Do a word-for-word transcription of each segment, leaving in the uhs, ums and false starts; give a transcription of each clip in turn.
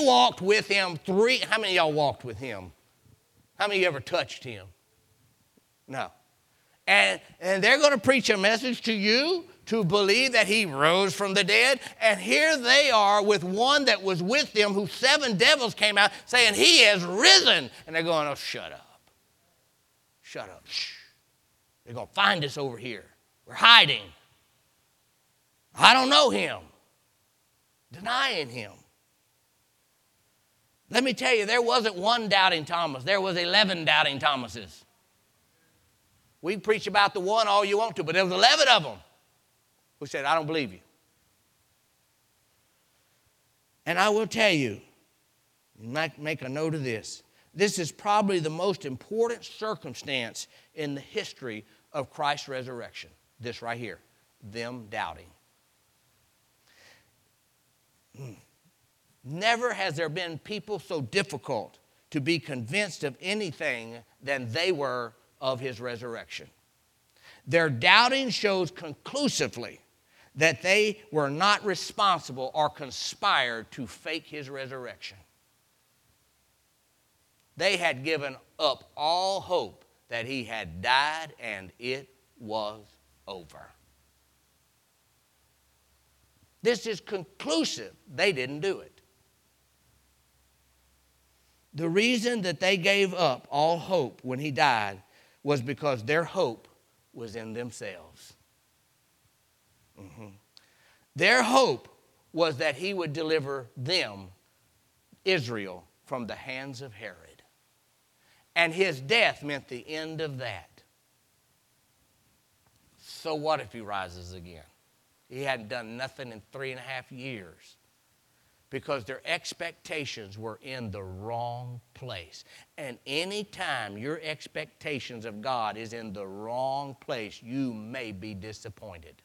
walked with him three. How many of y'all walked with him? How many of you ever touched him? No. And, and they're going to preach a message to you to believe that he rose from the dead. And here they are with one that was with them who seven devils came out saying he has risen. And they're going, oh, shut up. Shut up. Shh. They're going to find us over here. We're hiding. I don't know him. Denying him. Let me tell you, there wasn't one doubting Thomas. There was eleven doubting Thomases. We preach about the one all you want to, but there was eleven of them who said, I don't believe you. And I will tell you, make a note of this. This is probably the most important circumstance in the history of Christ's resurrection. This right here, them doubting. Never has there been people so difficult to be convinced of anything than they were of his resurrection. Their doubting shows conclusively that they were not responsible or conspired to fake his resurrection. They had given up all hope that he had died and it was over. This is conclusive. They didn't do it. The reason that they gave up all hope when he died was because their hope was in themselves. Mm-hmm. Their hope was that he would deliver them, Israel, from the hands of Herod. And his death meant the end of that. So what if he rises again? He hadn't done nothing in three and a half years. Because their expectations were in the wrong place. And any time your expectations of God is in the wrong place, you may be disappointed.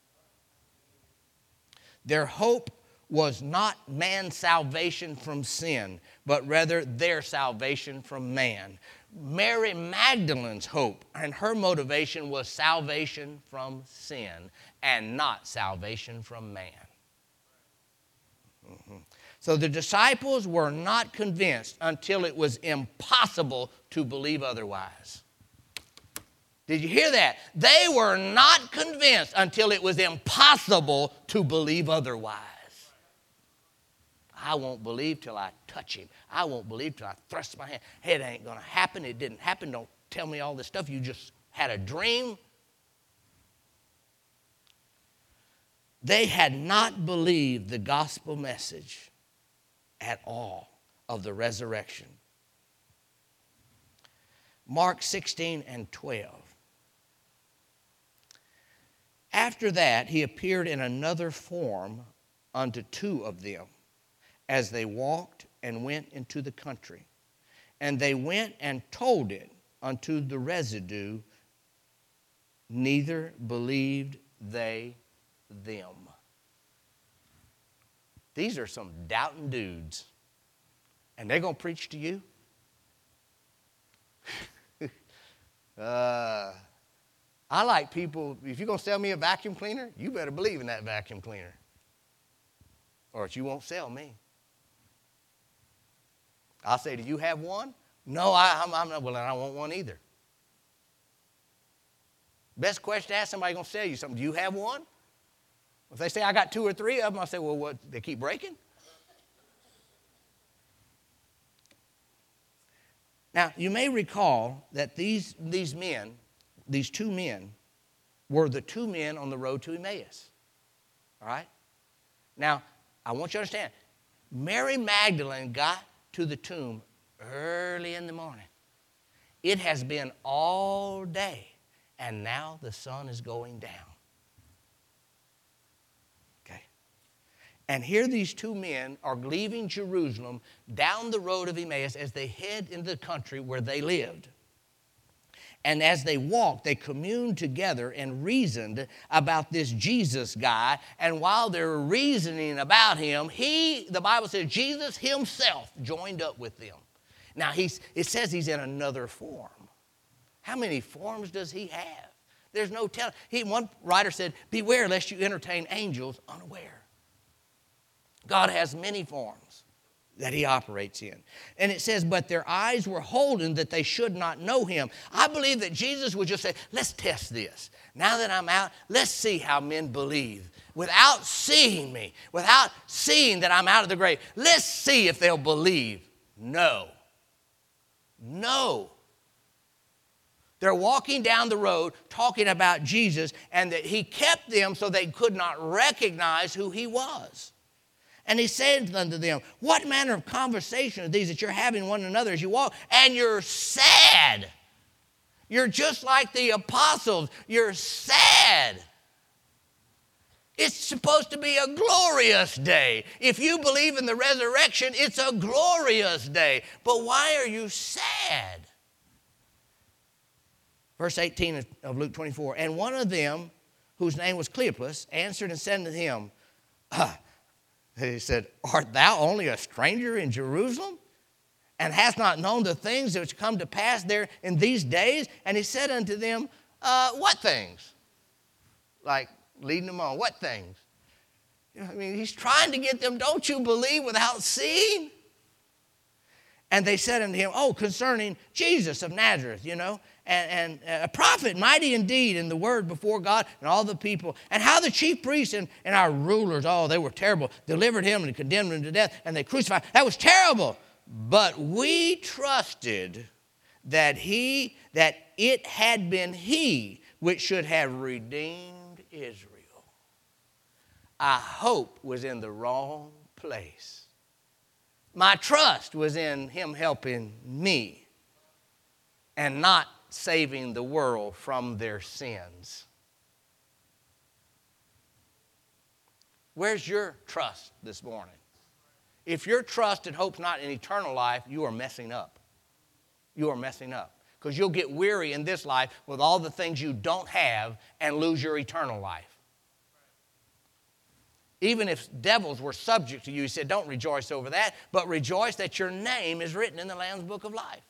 Their hope was not man's salvation from sin, but rather their salvation from man. Mary Magdalene's hope and her motivation was salvation from sin and not salvation from man. Mm-hmm. So the disciples were not convinced until it was impossible to believe otherwise. Did you hear that? They were not convinced until it was impossible to believe otherwise. I won't believe till I touch him. I won't believe till I thrust my hand. Hey, it ain't going to happen. It didn't happen. Don't tell me all this stuff. You just had a dream. They had not believed the gospel message at all of the resurrection. Mark sixteen and twelve. After that, he appeared in another form unto two of them, as they walked and went into the country. And they went and told it unto the residue, neither believed they them. These are some doubting dudes. And they're going to preach to you? uh, I like people, if you're going to sell me a vacuum cleaner, you better believe in that vacuum cleaner. Or else you won't sell me. I'll say, do you have one? No, I, I'm, I'm not. Well, I don't want one either. Best question to ask somebody going to sell you something. Do you have one? If they say, I got two or three of them, I say, well, what, they keep breaking? Now, you may recall that these, these men, these two men, were the two men on the road to Emmaus. All right? Now, I want you to understand, Mary Magdalene got to the tomb early in the morning. It has been all day, and now the sun is going down. And here these two men are leaving Jerusalem down the road of Emmaus as they head into the country where they lived. And as they walked, they communed together and reasoned about this Jesus guy. And while they're reasoning about him, he, the Bible says, Jesus himself joined up with them. Now, he's, it says he's in another form. How many forms does he have? There's no telling. He, one writer said, beware lest you entertain angels unaware. God has many forms. that he operates in. And it says, but their eyes were holden that they should not know him. I believe that Jesus would just say, let's test this. Now that I'm out, let's see how men believe. Without seeing me, without seeing that I'm out of the grave, let's see if they'll believe. No. No. They're walking down the road talking about Jesus, and that he kept them so they could not recognize who he was. And he said unto them, what manner of conversation are these that you're having one another as you walk? And you're sad. You're just like the apostles. You're sad. It's supposed to be a glorious day. If you believe in the resurrection, it's a glorious day. But why are you sad? Verse eighteen of Luke twenty-four, and one of them, whose name was Cleopas, answered and said unto him, ah, he said, art thou only a stranger in Jerusalem, and hast not known the things which come to pass there in these days? And he said unto them, uh, what things? Like leading them on, what things? You know, I mean, he's trying to get them, don't you believe without seeing? And they said unto him, oh, concerning Jesus of Nazareth, you know, and, and a prophet, mighty indeed in the word before God and all the people, and how the chief priests and, and our rulers, oh, they were terrible, delivered him and condemned him to death, and they crucified. That was terrible. But we trusted that he, that it had been he which should have redeemed Israel. Our hope was in the wrong place. My trust was in him helping me and not saving the world from their sins. Where's your trust this morning? If your trust and hope's not in eternal life, you are messing up. You are messing up. Because you'll get weary in this life with all the things you don't have and lose your eternal life. Even if devils were subject to you, he said, don't rejoice over that, but rejoice that your name is written in the Lamb's Book of Life.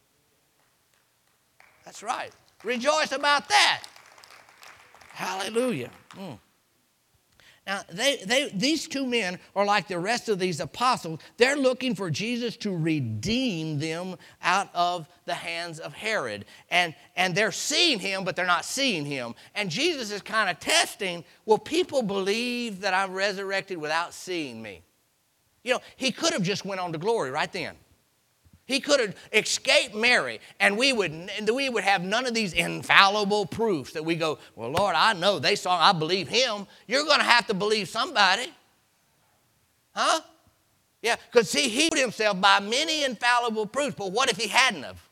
That's right. Rejoice about that. Hallelujah. Mm. Now, they, they, these two men are like the rest of these apostles. They're looking for Jesus to redeem them out of the hands of Herod. And, and they're seeing him, but they're not seeing him. And Jesus is kind of testing, will people believe that I'm resurrected without seeing me? You know, he could have just went on to glory right then. He could have escaped Mary, and we would, we would have none of these infallible proofs that we go, well, Lord, I know they saw, I believe him. You're going to have to believe somebody. Huh? Yeah, because see, he put himself by many infallible proofs, but what if he hadn't have?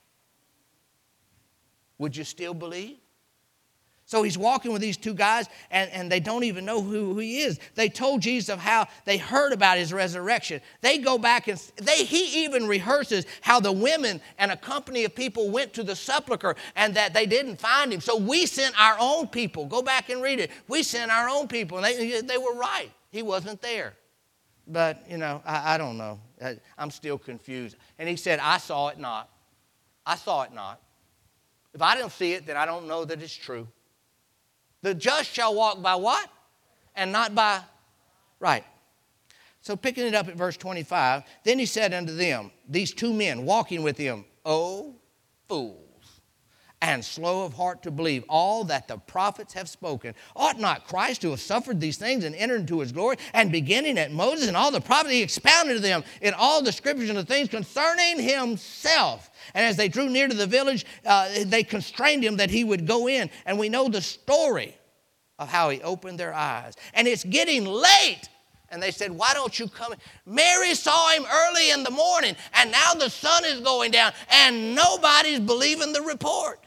Would you still believe? So he's walking with these two guys, and, and they don't even know who, who he is. They told Jesus of how they heard about his resurrection. They go back and they, he even rehearses how the women and a company of people went to the sepulcher and that they didn't find him. So we sent our own people. Go back and read it. We sent our own people, and they, they were right. He wasn't there. But, you know, I, I don't know. I, I'm still confused. And he said, I saw it not. I saw it not. If I don't see it, then I don't know that it's true. The just shall walk by what? And not by right. So picking it up at verse twenty-five, then he said unto them, these two men walking with him, O fools, and slow of heart to believe all that the prophets have spoken. Ought not Christ to have suffered these things and entered into his glory? And beginning at Moses and all the prophets, he expounded to them in all the scriptures and the things concerning himself. And as they drew near to the village, uh, they constrained him that he would go in. And we know the story of how he opened their eyes. And it's getting late. And they said, why don't you come in? Mary saw him early in the morning, and now the sun is going down, and nobody's believing the report.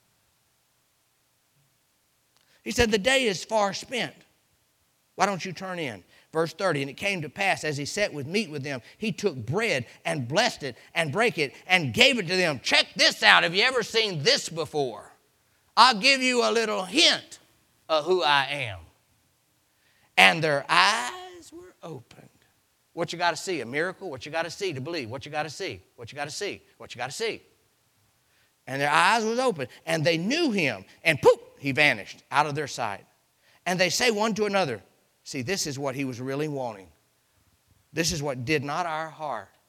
He said, the day is far spent. Why don't you turn in? Verse thirty, and it came to pass as he sat with meat with them, he took bread and blessed it and brake it and gave it to them. Check this out. Have you ever seen this before? I'll give you a little hint of who I am. And their eyes were opened. What you got to see? A miracle? What you got to see to believe? What you got to see? What you got to see? What you got to see? And their eyes was open, and they knew him, and poof, he vanished out of their sight. And they say one to another, see, this is what he was really wanting. This is what did not our heart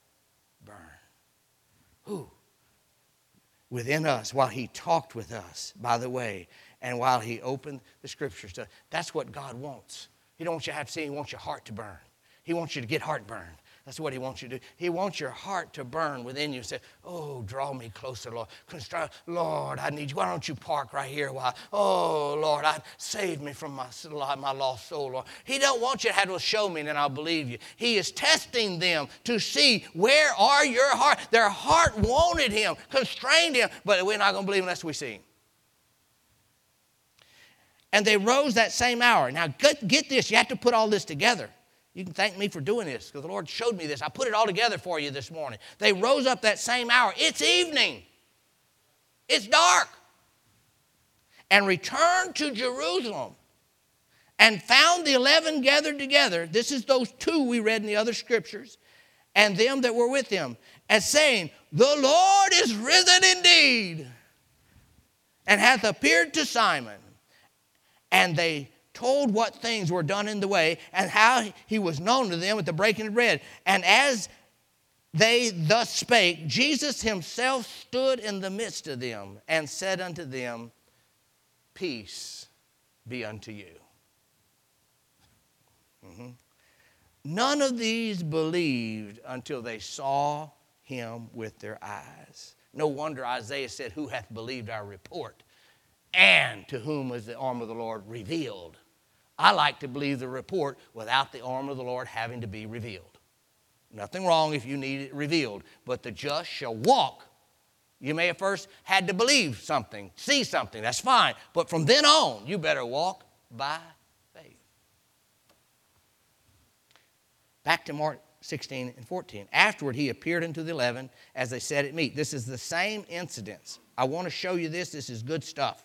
burn. Who? Within us, while he talked with us, by the way, and while he opened the scriptures to us. That's what God wants. He don't want you to have to see, he wants your heart to burn. He wants you to get heartburn. That's what he wants you to do. He wants your heart to burn within you. Say, oh, draw me closer, Lord. Lord, I need you. Why don't you park right here while, oh, Lord, I save me from my, my lost soul, Lord. He don't want you to have to show me and then I'll believe you. He is testing them to see where are your heart. Their heart wanted him, constrained him, but we're not going to believe unless we see him. And they rose that same hour. Now, get, get this. You have to put all this together. You can thank me for doing this because the Lord showed me this. I put it all together for you this morning. They rose up that same hour. It's evening. It's dark. And returned to Jerusalem and found the eleven gathered together. This is those two we read in the other scriptures. And them that were with him. As saying, the Lord is risen indeed and hath appeared to Simon. And they told what things were done in the way and how he was known to them at the breaking of bread. And as they thus spake, Jesus himself stood in the midst of them and said unto them, peace be unto you. Mm-hmm. None of these believed until they saw him with their eyes. No wonder Isaiah said, who hath believed our report? And to whom was the arm of the Lord revealed? I like to believe the report without the arm of the Lord having to be revealed. Nothing wrong if you need it revealed, but the just shall walk. You may have first had to believe something, see something, that's fine. But from then on, you better walk by faith. Back to Mark sixteen and fourteen. Afterward, he appeared unto the eleven as they sat at meat. This is the same incidents. I want to show you this. This is good stuff.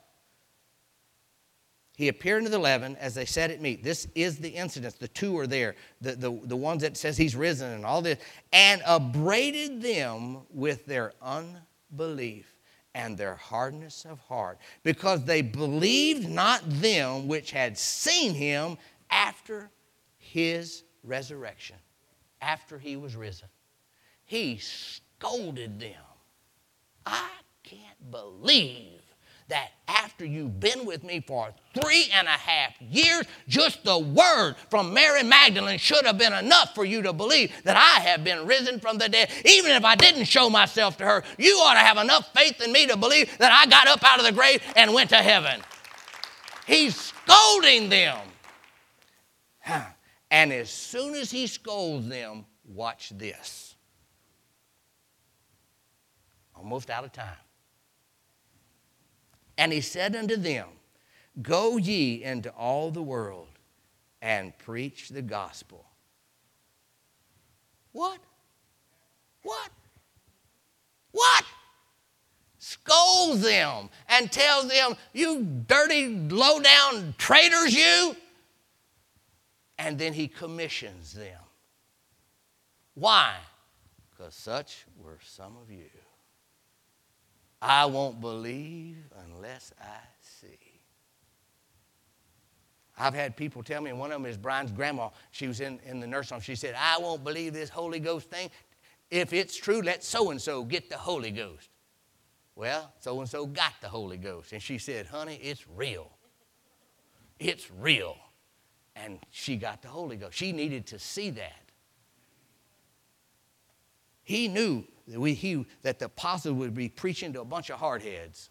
He appeared unto the eleven as they sat at meat. This is the incidents. The two are there. The, the, the ones that says he's risen and all this. And upbraided them with their unbelief and their hardness of heart, because they believed not them which had seen him after his resurrection, after he was risen. He scolded them. I can't believe that after you've been with me for three and a half years, just the word from Mary Magdalene should have been enough for you to believe that I have been risen from the dead. Even if I didn't show myself to her, you ought to have enough faith in me to believe that I got up out of the grave and went to heaven. He's scolding them. And as soon as he scolds them, watch this. Almost out of time. And he said unto them, go ye into all the world and preach the gospel. What? What? What? Scolds them and tells them, you dirty, low-down traitors, you. And then he commissions them. Why? Because such were some of you. I won't believe unless I see. I've had people tell me, and one of them is Brian's grandma. She was in, in the nursing home. She said, I won't believe this Holy Ghost thing. If it's true, let so-and-so get the Holy Ghost. Well, so-and-so got the Holy Ghost. And she said, honey, it's real. It's real. And she got the Holy Ghost. She needed to see that. He knew that, we, he, that the apostle would be preaching to a bunch of hardheads.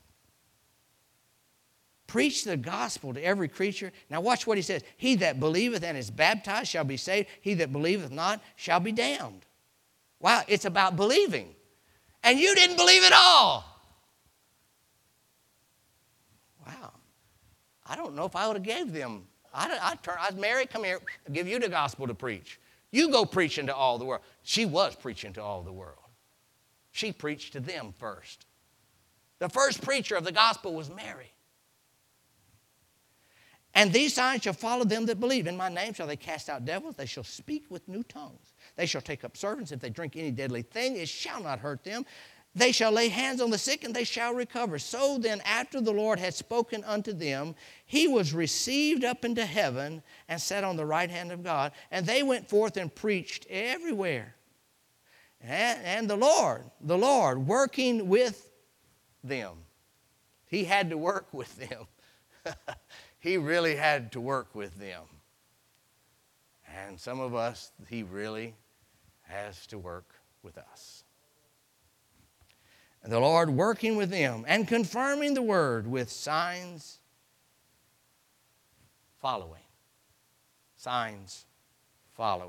Preach the gospel to every creature. Now watch what he says. He that believeth and is baptized shall be saved. He that believeth not shall be damned. Wow, it's about believing. And you didn't believe at all. Wow. I don't know if I would have gave them. I, I, turn, I was married, come here, I'll give you the gospel to preach. You go preaching to all the world. She was preaching to all the world. She preached to them first. The first preacher of the gospel was Mary. And these signs shall follow them that believe. In my name shall they cast out devils. They shall speak with new tongues. They shall take up serpents. If they drink any deadly thing, it shall not hurt them. They shall lay hands on the sick, and they shall recover. So then, after the Lord had spoken unto them, he was received up into heaven and sat on the right hand of God. And they went forth and preached everywhere. And, and the Lord, the Lord working with them. He had to work with them. He really had to work with them. And some of us, he really has to work with us. And the Lord working with them and confirming the word with signs following. Signs following.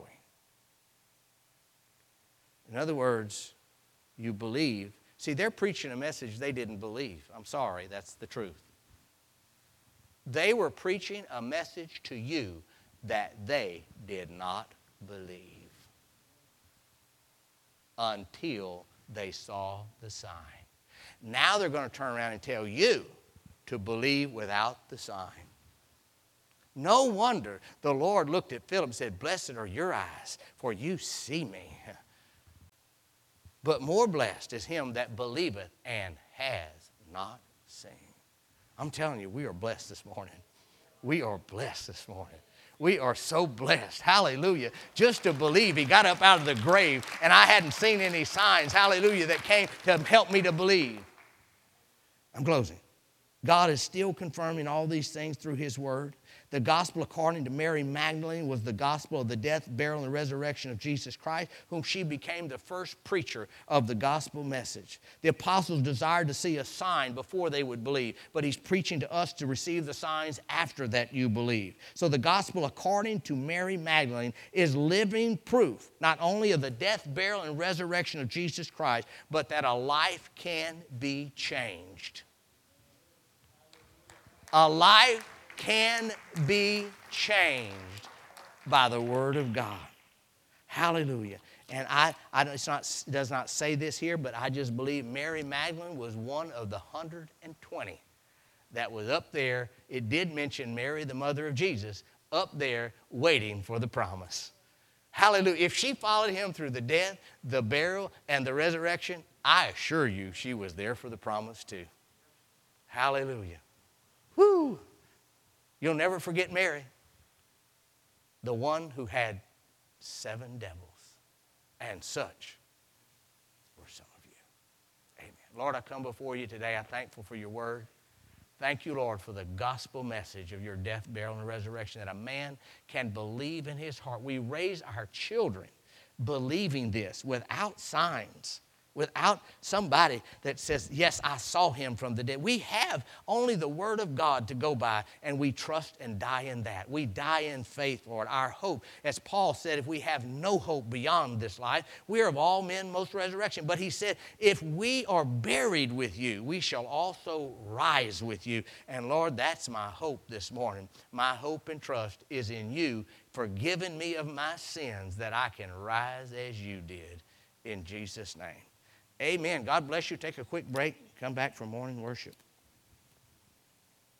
In other words, you believe. See, they're preaching a message they didn't believe. I'm sorry, that's the truth. They were preaching a message to you that they did not believe until they saw the sign. Now they're going to turn around and tell you to believe without the sign. No wonder the Lord looked at Philip and said, "Blessed are your eyes, for you see me. But more blessed is him that believeth and has not seen." I'm telling you, we are blessed this morning. We are blessed this morning. We are so blessed. Hallelujah. Just to believe he got up out of the grave and I hadn't seen any signs, hallelujah, that came to help me to believe. I'm closing. God is still confirming all these things through his word. The gospel according to Mary Magdalene was the gospel of the death, burial, and resurrection of Jesus Christ, whom she became the first preacher of the gospel message. The apostles desired to see a sign before they would believe, but he's preaching to us to receive the signs after that you believe. So the gospel according to Mary Magdalene is living proof, not only of the death, burial, and resurrection of Jesus Christ, but that a life can be changed. A life can be changed by the word of God. Hallelujah. And I, I it's not, it does not say this here, but I just believe Mary Magdalene was one of the one hundred twenty that was up there. It did mention Mary, the mother of Jesus, up there waiting for the promise. Hallelujah. If she followed him through the death, the burial, and the resurrection, I assure you she was there for the promise too. Hallelujah. Woo! You'll never forget Mary, the one who had seven devils. And such were some of you. Amen. Lord, I come before you today. I'm thankful for your word. Thank you, Lord, for the gospel message of your death, burial, and resurrection, that a man can believe in his heart. We raise our children believing this without signs, without somebody that says, yes, I saw him from the dead. We have only the word of God to go by, and we trust and die in that. We die in faith, Lord. Our hope, as Paul said, if we have no hope beyond this life, we are of all men most resurrection. But he said, if we are buried with you, we shall also rise with you. And Lord, that's my hope this morning. My hope and trust is in you, forgiving me of my sins, that I can rise as you did. In Jesus' name. Amen. God bless you. Take a quick break. Come back for morning worship.